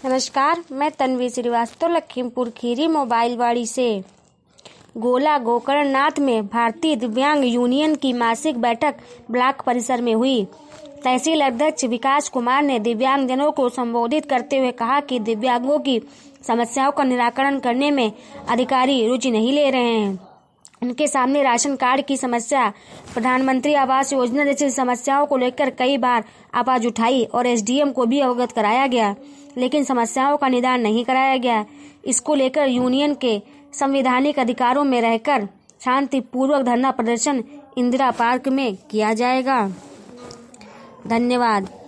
नमस्कार, मैं तन्वी श्रीवास्तव लखीमपुर खीरी मोबाइल वाड़ी से। गोला गोकर्णनाथ में भारतीय दिव्यांग यूनियन की मासिक बैठक ब्लॉक परिसर में हुई। तहसील अध्यक्ष विकास कुमार ने दिव्यांगजनों को संबोधित करते हुए कहा कि दिव्यांगों की समस्याओं का निराकरण करने में अधिकारी रुचि नहीं ले रहे हैं। उनके सामने राशन कार्ड की समस्या, प्रधानमंत्री आवास योजना जैसी समस्याओं को लेकर कई बार आवाज उठाई और एसडीएम को भी अवगत कराया गया, लेकिन समस्याओं का निदान नहीं कराया गया। इसको लेकर यूनियन के संवैधानिक अधिकारों में रहकर शांतिपूर्वक धरना प्रदर्शन इंदिरा पार्क में किया जाएगा। धन्यवाद।